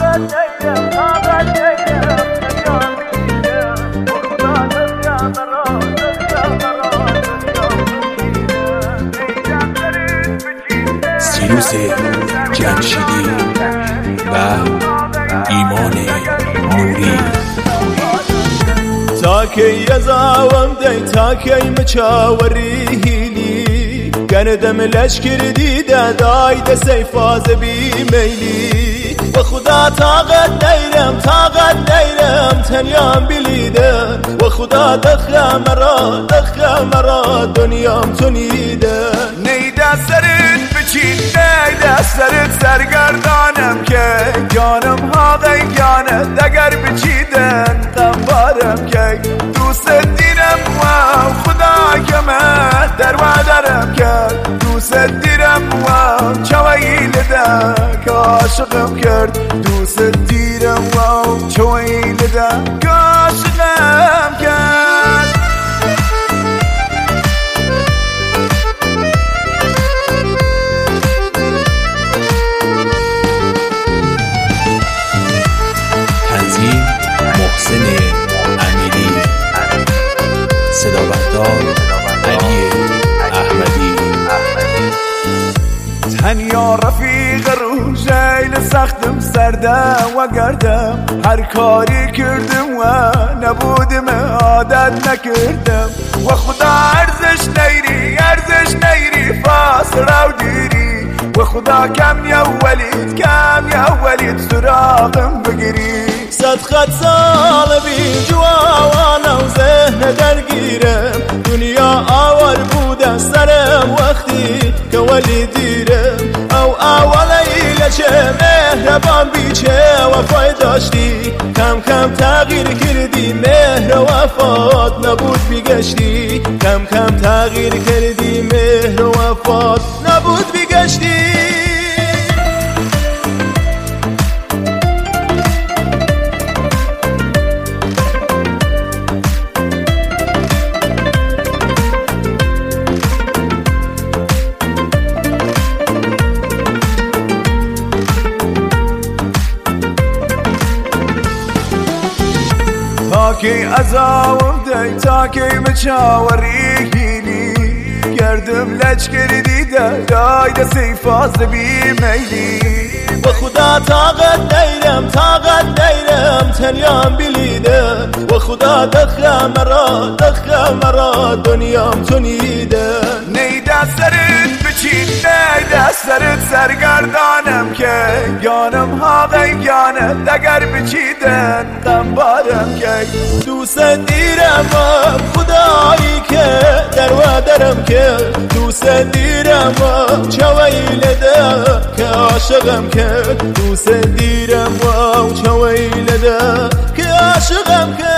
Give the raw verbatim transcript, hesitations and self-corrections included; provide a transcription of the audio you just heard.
سیروس جمشیدی و ایمان نوری. تا کی یزاوم دی تا کی مچاوری هیلی گندم لشکر دیده داید سیفاز بی میلی و خدا طاقت نیرم طاقت نیرم تنیام بلیده و خدا دخه مرا دخه مرا دنیام تونیده نیده سرت بچین نیده سرت سرگردانم که جانم ها غیگانه دگر بچیدن قنبارم که دوست دیرم و خدا کمه در وادرم کرد دوست دیرم و چویل ده که عاشقم کرد دوست دیرم و چویل ده که عاشقم کرد. تنظیم محسن امیری، صدا بردار علی احمدی. تنیا رفیق رو جیل سختم سردم و گردم هر کاری کردم و نبودم عادت نکردم و خدا ارزش نیری ارزش نیری فاس رو دیری و خدا کم یا ولید کم یا ولید سراغم بگیری صد خط سال بی جوانا و ذهن درگیرم دنیا آور بوده سرم وقتی که ولی دیرم او اولی لچه مهربان بیچه وفای داشتی کم کم تغییر کردی مهر وفات نبود بیگشتی کم کم تغییر کردی مهر وفات نبود بیگشتی. تاکی ازاوم دی تاکی مچاوری هیلی گردم لشکر دیده دایده سیفاز بی میلی و خدا طاقت نیرم طاقت نیرم تنیام بلیده و خدا دخه مرا دخه مرا دنیام تونیده نیده سرت بچین نیده سرت سرگردانم که گانم ها غیگانه دگر بچیدن قنبارم که دوست دیرم و خدایی که در وادرم که دوست دیرم و چویلده که عاشقم که دوست دیرم و چویلده که عاشقم که